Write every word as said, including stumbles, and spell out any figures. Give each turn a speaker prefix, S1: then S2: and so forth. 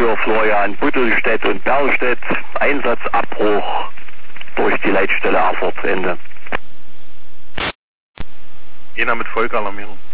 S1: für Florian Buttelstedt und Berlstedt. Einsatzabbruch durch die Leitstelle Erfurt. Ende.
S2: Jena mit Folgealarmierung.